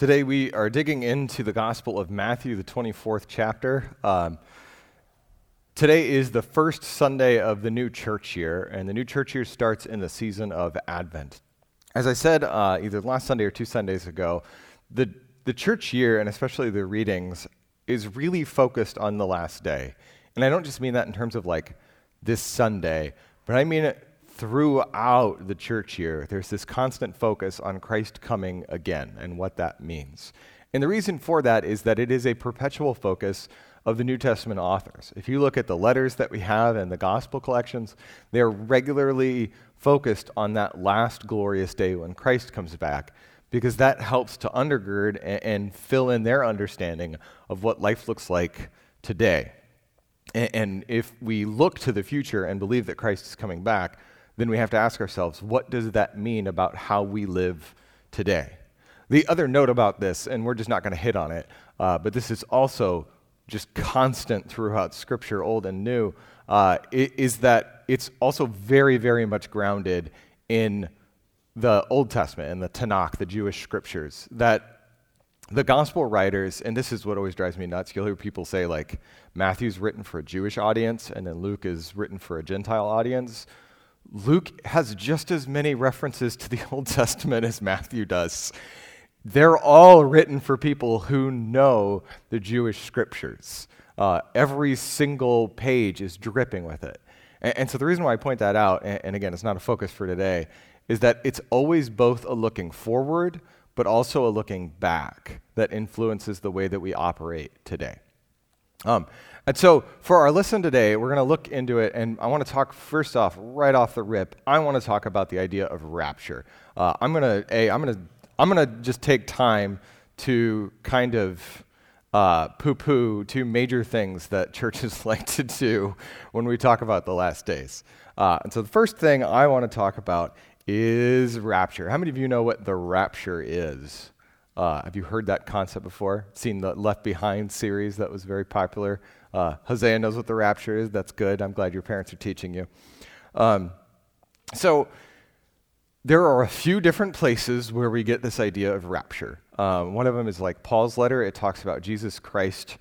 Today we are digging into the Gospel of Matthew, the 24th chapter. Today is the first Sunday of the new church year, and the new church year starts in the season of Advent. As I said either last Sunday or 2 Sundays ago, the church year, and especially the readings, is really focused on the last day. And I don't just mean that in terms of like this Sunday, but I mean it throughout the church year. There's this constant focus on Christ coming again and what that means. And the reason for that is that it is a perpetual focus of the New Testament authors. If you look at the letters that we have and the gospel collections, they're regularly focused on that last glorious day when Christ comes back, because that helps to undergird and fill in their understanding of what life looks like today. And if we look to the future and believe that Christ is coming back, then we have to ask ourselves, what does that mean about how we live today? The other note about this, and we're just not going to hit on it, but this is also just constant throughout Scripture, Old and New, is that it's also very, very much grounded in the Old Testament and the Tanakh, the Jewish Scriptures, that the gospel writers, and this is what always drives me nuts, you'll hear people say like, Matthew's written for a Jewish audience, and then Luke is written for a Gentile audience. Luke has just as many references to the Old Testament as Matthew does. They're all written for people who know the Jewish Scriptures. Every single page is dripping with it. And so the reason why I point that out, and again, it's not a focus for today, is that it's always both a looking forward, but also a looking back that influences the way that we operate today. And so for our lesson today, we're going to look into it, and I want to talk first off, right off the rip, I want to talk about the idea of rapture. I'm going to just take time to kind of poo-poo 2 major things that churches like to do when we talk about the last days. And so the first thing I want to talk about is rapture. How many of you know what the rapture is? Have you heard that concept before? Seen the Left Behind series that was very popular? Hosea knows what the rapture is. That's good. I'm glad your parents are teaching you. So there are a few different places where we get this idea of rapture. One of them is like Paul's letter. It talks about Jesus Christ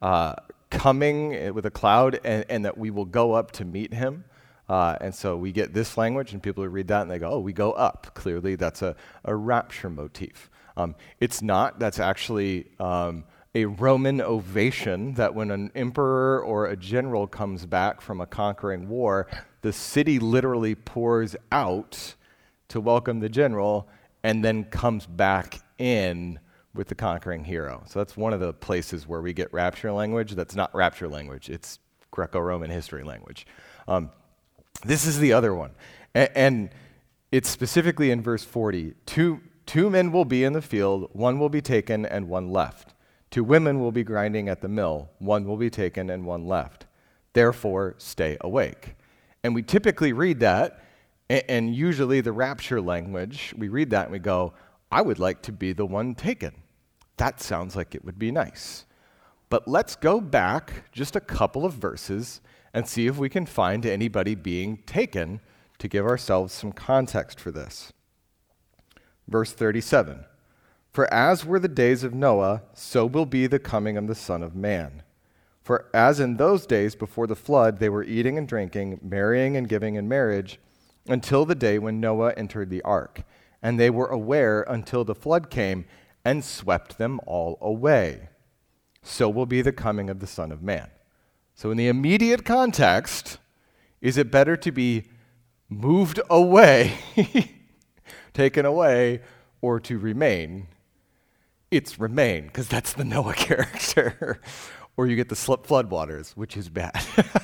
coming with a cloud and that we will go up to meet him. And so we get this language, and people read that and they go, oh, we go up. Clearly, that's a rapture motif. It's not. That's actually a Roman ovation that when an emperor or a general comes back from a conquering war, the city literally pours out to welcome the general and then comes back in with the conquering hero. So that's one of the places where we get rapture language. That's not rapture language. It's Greco-Roman history language. This is the other one. And it's specifically in verse 40. Two men will be in the field, one will be taken and one left. 2 women will be grinding at the mill, one will be taken and one left. Therefore, stay awake. And we typically read that, and usually the rapture language, we read that and we go, I would like to be the one taken. That sounds like it would be nice. But let's go back just a couple of verses and see if we can find anybody being taken to give ourselves some context for this. Verse 37, for as were the days of Noah, so will be the coming of the Son of Man. For as in those days before the flood, they were eating and drinking, marrying and giving in marriage, until the day when Noah entered the ark. And they were aware until the flood came and swept them all away. So will be the coming of the Son of Man. So in the immediate context, is it better to be moved away, taken away, or to remain? It's remain, because that's the Noah character. Or you get the floodwaters, which is bad.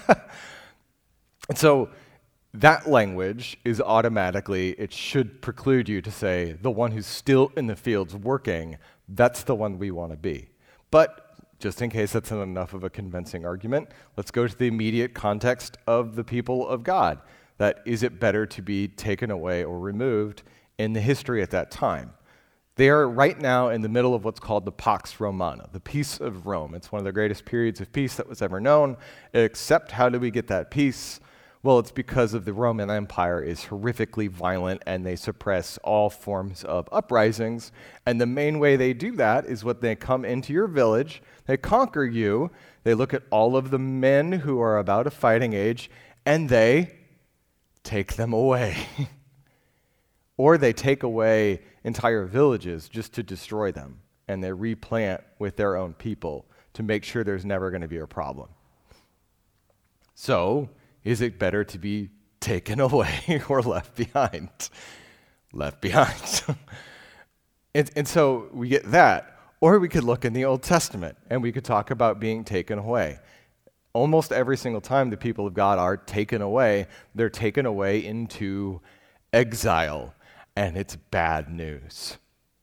And so that language is automatically, it should preclude you to say, the one who's still in the fields working, that's the one we want to be. But just in case that's not enough of a convincing argument, let's go to the immediate context of the people of God. That is it better to be taken away or removed in the history at that time? They are right now in the middle of what's called the Pax Romana, the Peace of Rome. It's one of the greatest periods of peace that was ever known, except how do we get that peace? Well, it's because of the Roman Empire is horrifically violent and they suppress all forms of uprisings. And the main way they do that is when they come into your village, they conquer you, they look at all of the men who are about a fighting age, and they take them away. Or they take away entire villages just to destroy them, and they replant with their own people to make sure there's never going to be a problem. So, is it better to be taken away or left behind? Left behind. and so we get that. Or we could look in the Old Testament, and we could talk about being taken away. Almost every single time the people of God are taken away, they're taken away into exile, and it's bad news.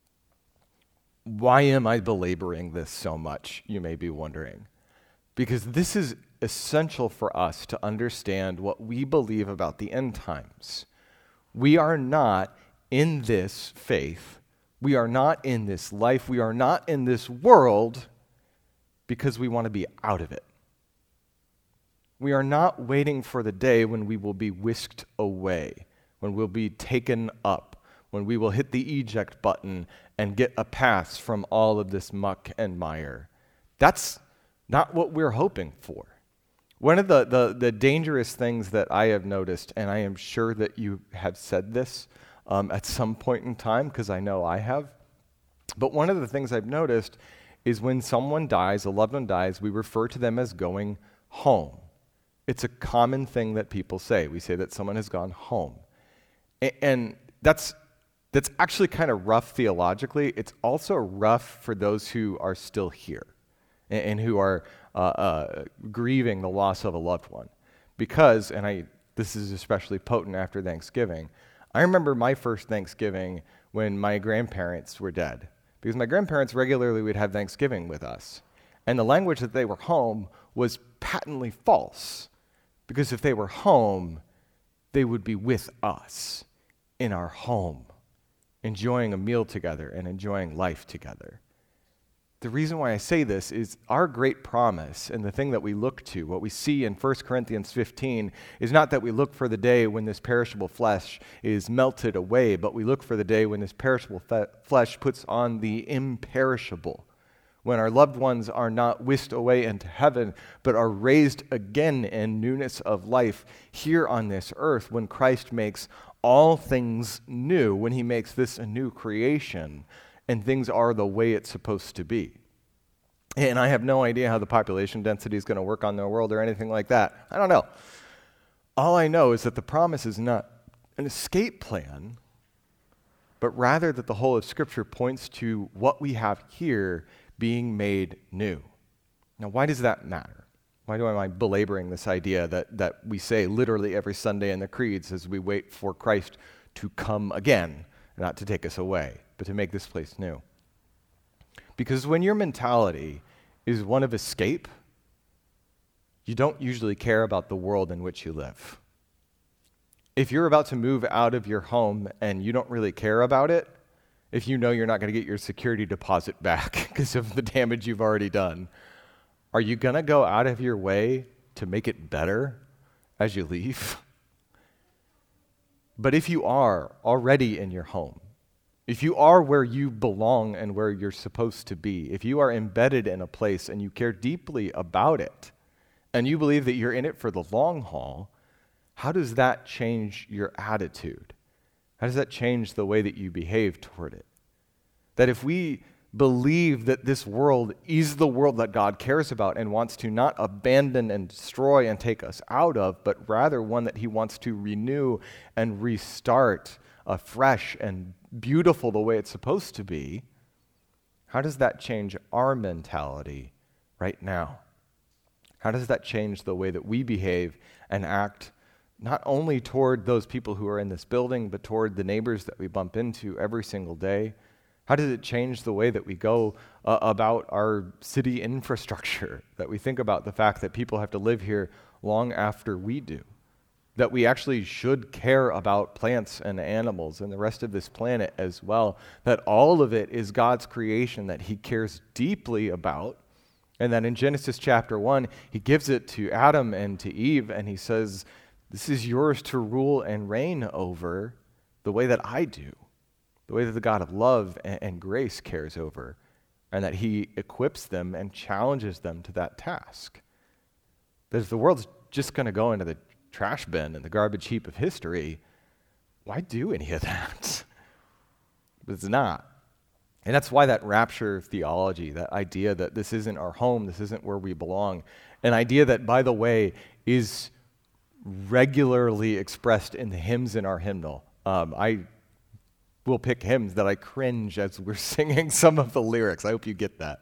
Why am I belaboring this so much, you may be wondering? Because this is essential for us to understand what we believe about the end times. We are not in this faith, we are not in this life, we are not in this world because we want to be out of it. We are not waiting for the day when we will be whisked away, when we'll be taken up, when we will hit the eject button and get a pass from all of this muck and mire. That's not what we're hoping for. One of the dangerous things that I have noticed, and I am sure that you have said this at some point in time, because I know I have, but one of the things I've noticed is when someone dies, a loved one dies, we refer to them as going home. It's a common thing that people say. We say that someone has gone home. And that's actually kind of rough theologically. It's also rough for those who are still here and who are grieving the loss of a loved one. Because, this is especially potent after Thanksgiving, I remember my first Thanksgiving when my grandparents were dead. Because my grandparents regularly would have Thanksgiving with us. And the language that they were home was patently false. Because if they were home, they would be with us in our home, enjoying a meal together and enjoying life together. The reason why I say this is our great promise and the thing that we look to, what we see in 1 Corinthians 15, is not that we look for the day when this perishable flesh is melted away, but we look for the day when this perishable flesh puts on the imperishable, when our loved ones are not whisked away into heaven, but are raised again in newness of life here on this earth, when Christ makes all things new, when he makes this a new creation, and things are the way it's supposed to be. And I have no idea how the population density is going to work on the world or anything like that. I don't know. All I know is that the promise is not an escape plan, but rather that the whole of Scripture points to what we have here being made new. Now, why does that matter? Why am I belaboring this idea that we say literally every Sunday in the creeds as we wait for Christ to come again, not to take us away, but to make this place new? Because when your mentality is one of escape, you don't usually care about the world in which you live. If you're about to move out of your home and you don't really care about it, if you know you're not going to get your security deposit back because of the damage you've already done, are you going to go out of your way to make it better as you leave? But if you are already in your home, if you are where you belong and where you're supposed to be, if you are embedded in a place and you care deeply about it, and you believe that you're in it for the long haul, how does that change your attitude? How does that change the way that you behave toward it? That if we believe that this world is the world that God cares about and wants to not abandon and destroy and take us out of, but rather one that he wants to renew and restart afresh and beautiful the way it's supposed to be, how does that change our mentality right now? How does that change the way that we behave and act, not only toward those people who are in this building, but toward the neighbors that we bump into every single day? How does it change the way that we go about our city infrastructure, that we think about the fact that people have to live here long after we do, that we actually should care about plants and animals and the rest of this planet as well, that all of it is God's creation that he cares deeply about, and that in Genesis chapter 1, he gives it to Adam and to Eve, and he says, This is yours to rule and reign over the way that I do, the way that the God of love and grace cares over, and that he equips them and challenges them to that task. That if the world's just going to go into the trash bin and the garbage heap of history, why do any of that? But it's not. And that's why that rapture theology, that idea that this isn't our home, this isn't where we belong, an idea that, by the way, is regularly expressed in the hymns in our hymnal. I will pick hymns that I cringe as we're singing some of the lyrics. I hope you get that.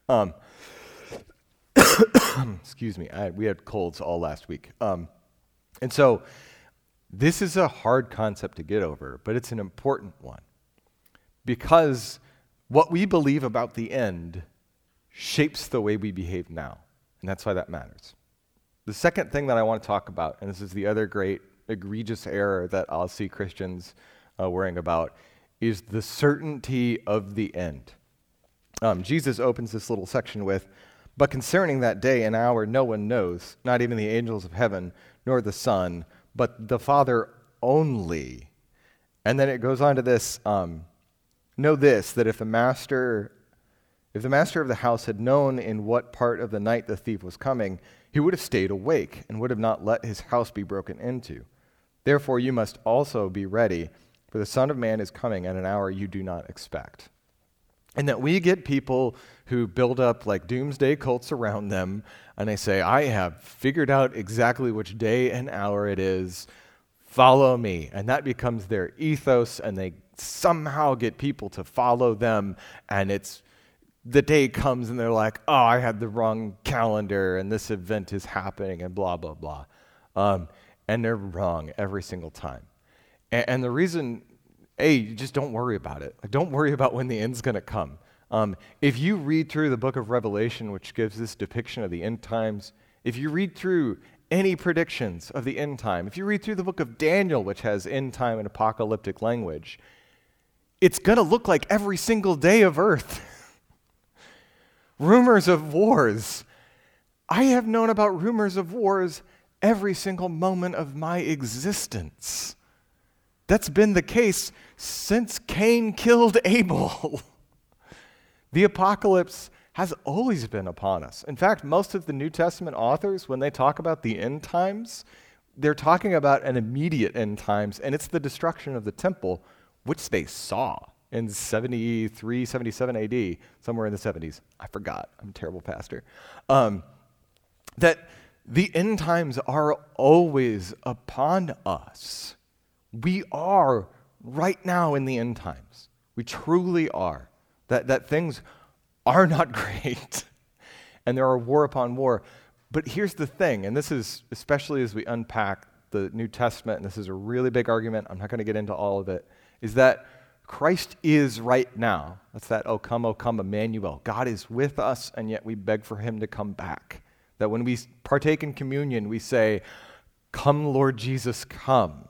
Excuse me, we had colds all last week. And so this is a hard concept to get over, but it's an important one. Because what we believe about the end shapes the way we behave now. And that's why that matters. The second thing that I want to talk about, and this is the other great egregious error that I'll see Christians worrying about, is the certainty of the end. Jesus opens this little section with, "But concerning that day and hour no one knows, not even the angels of heaven, nor the Son, but the Father only." And then it goes on to this, "Know this, that if the master of the house had known in what part of the night the thief was coming, he would have stayed awake and would have not let his house be broken into. Therefore you must also be ready, for the Son of Man is coming at an hour you do not expect." And that we get people who build up like doomsday cults around them, and they say, "I have figured out exactly which day and hour it is. Follow me." And that becomes their ethos, and they somehow get people to follow them, and the day comes and they're like, "Oh, I had the wrong calendar, and this event is happening," and blah, blah, blah. And they're wrong every single time. And the reason, you just don't worry about it. Like, don't worry about when the end's going to come. If you read through the book of Revelation, which gives this depiction of the end times, if you read through any predictions of the end time, if you read through the book of Daniel, which has end time and apocalyptic language, it's going to look like every single day of earth. Rumors of wars. I have known about rumors of wars every single moment of my existence. That's been the case since Cain killed Abel. The apocalypse has always been upon us. In fact, most of the New Testament authors, when they talk about the end times, they're talking about an immediate end times, and it's the destruction of the temple, which they saw in 73, 77 AD, somewhere in the 70s. I forgot. I'm a terrible pastor. That the end times are always upon us. We are right now in the end times. We truly are. That things are not great. And there are war upon war. But here's the thing, and this is, especially as we unpack the New Testament, and this is a really big argument, I'm not going to get into all of it, is that Christ is right now. That's that, O come, Emmanuel. God is with us, and yet we beg for him to come back. That when we partake in communion, we say, "Come, Lord Jesus, come."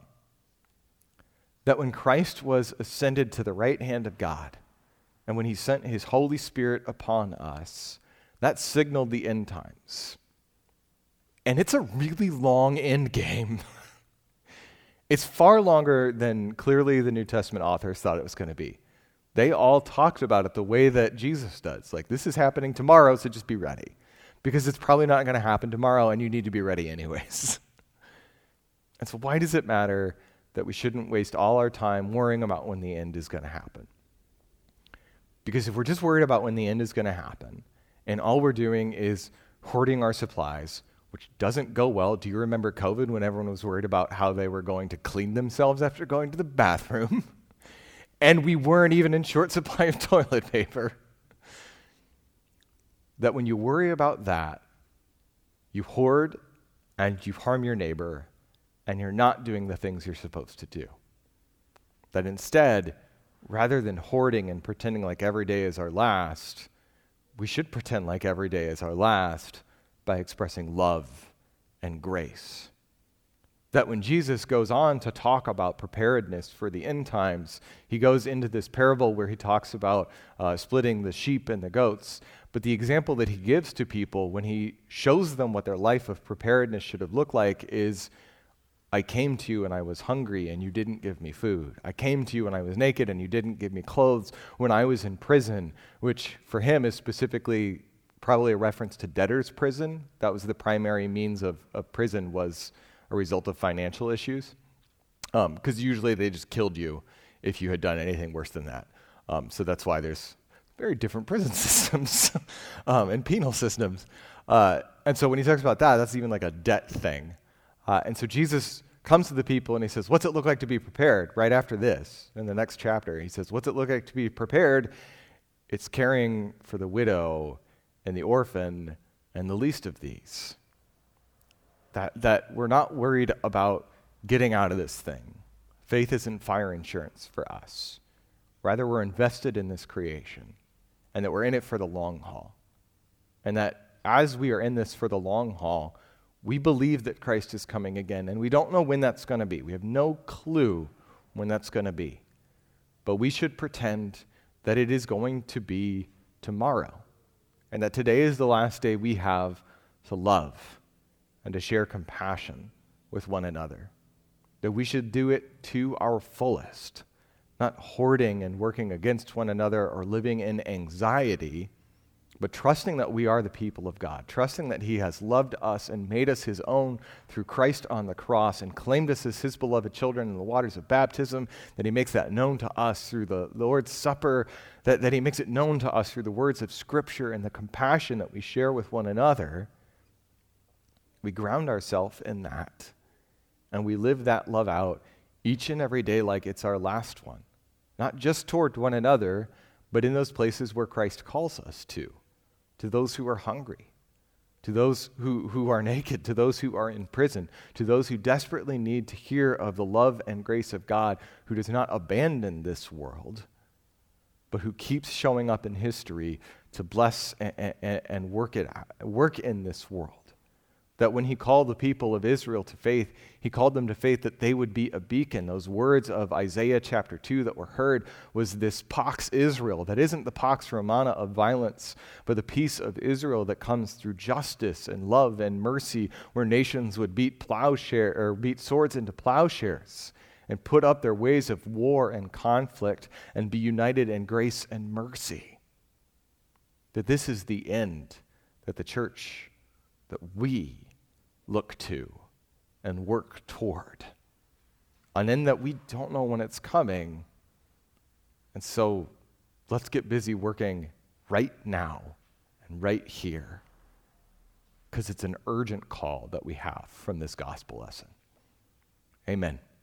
That when Christ was ascended to the right hand of God, and when he sent his Holy Spirit upon us, that signaled the end times. And it's a really long end game. It's far longer than clearly the New Testament authors thought it was going to be. They all talked about it the way that Jesus does. Like, this is happening tomorrow, so just be ready. Because it's probably not going to happen tomorrow, and you need to be ready anyways. And so why does it matter that we shouldn't waste all our time worrying about when the end is going to happen? Because if we're just worried about when the end is going to happen, and all we're doing is hoarding our supplies, which doesn't go well. Do you remember COVID when everyone was worried about how they were going to clean themselves after going to the bathroom? And we weren't even in short supply of toilet paper. That when you worry about that, you hoard and you harm your neighbor, and you're not doing the things you're supposed to do. That instead, rather than hoarding and pretending like every day is our last, we should pretend like every day is our last by expressing love and grace. That when Jesus goes on to talk about preparedness for the end times, he goes into this parable where he talks about splitting the sheep and the goats. But the example that he gives to people when he shows them what their life of preparedness should have looked like is I came to you and I was hungry and you didn't give me food. I came to you and I was naked and you didn't give me clothes. When I was in prison, which for him is specifically probably a reference to debtor's prison. That was the primary means of prison, was a result of financial issues. Because usually they just killed you if you had done anything worse than that. So that's why there's very different prison systems and penal systems. And so when he talks about that, that's even like a debt thing. And so Jesus comes to the people and he says, what's it look like to be prepared? Right after this, in the next chapter, he says, what's it look like to be prepared? It's caring for the widow and the orphan and the least of these. That we're not worried about getting out of this thing. Faith isn't fire insurance for us. Rather, we're invested in this creation and that we're in it for the long haul. And that as we are in this for the long haul, we believe that Christ is coming again, and we don't know when that's going to be. We have no clue when that's going to be. But we should pretend that it is going to be tomorrow, and that today is the last day we have to love and to share compassion with one another. That we should do it to our fullest, not hoarding and working against one another or living in anxiety, but trusting that we are the people of God, trusting that he has loved us and made us his own through Christ on the cross and claimed us as his beloved children in the waters of baptism, that he makes that known to us through the Lord's Supper, that he makes it known to us through the words of Scripture and the compassion that we share with one another. We ground ourselves in that, and we live that love out each and every day like it's our last one, not just toward one another, but in those places where Christ calls us to those who are hungry, to those who are naked, to those who are in prison, to those who desperately need to hear of the love and grace of God, who does not abandon this world, but who keeps showing up in history to bless and work in this world. That when he called the people of Israel to faith, he called them to faith that they would be a beacon. Those words of Isaiah chapter 2 that were heard was this Pax Israel. That isn't the Pax Romana of violence, but the peace of Israel that comes through justice and love and mercy, where nations would beat swords into plowshares and put up their ways of war and conflict and be united in grace and mercy. That this is the end that the church, that we look to and work toward. An end that we don't know when it's coming. And so let's get busy working right now and right here, because it's an urgent call that we have from this gospel lesson. Amen.